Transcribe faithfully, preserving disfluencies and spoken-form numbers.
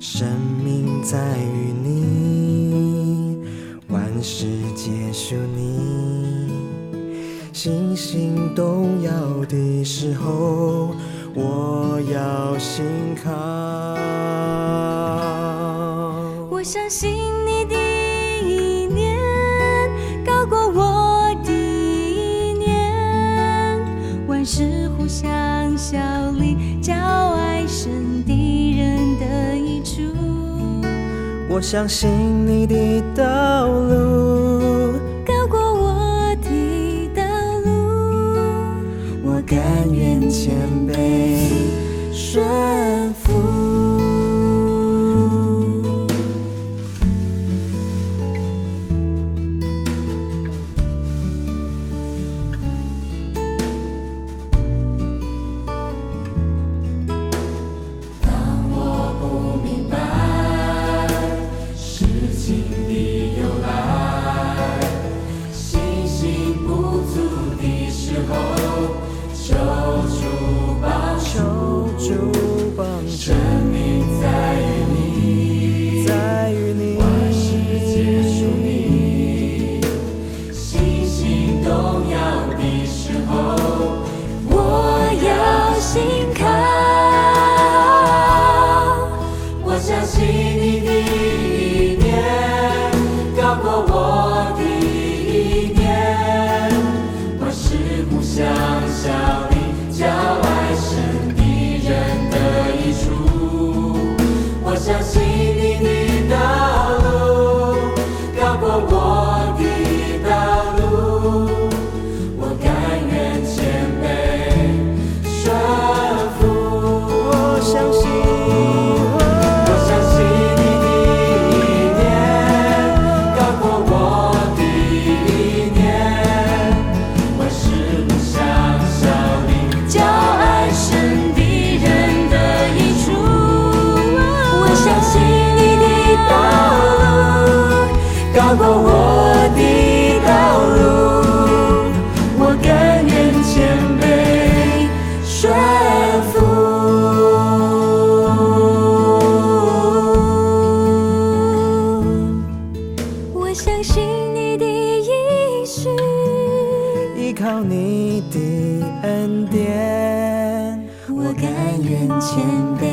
生命在于你，万事皆属你。星星动摇的时候，我要信靠。 我相信你的意念高过我的意念，万事互相效力，叫爱神敌人的益处。 我相信你的道路高过我的道路， 我甘愿谦卑顺服。高过我的道路，我甘愿谦卑顺服。 我相信你的应许， 依靠你的恩典， 我甘愿谦卑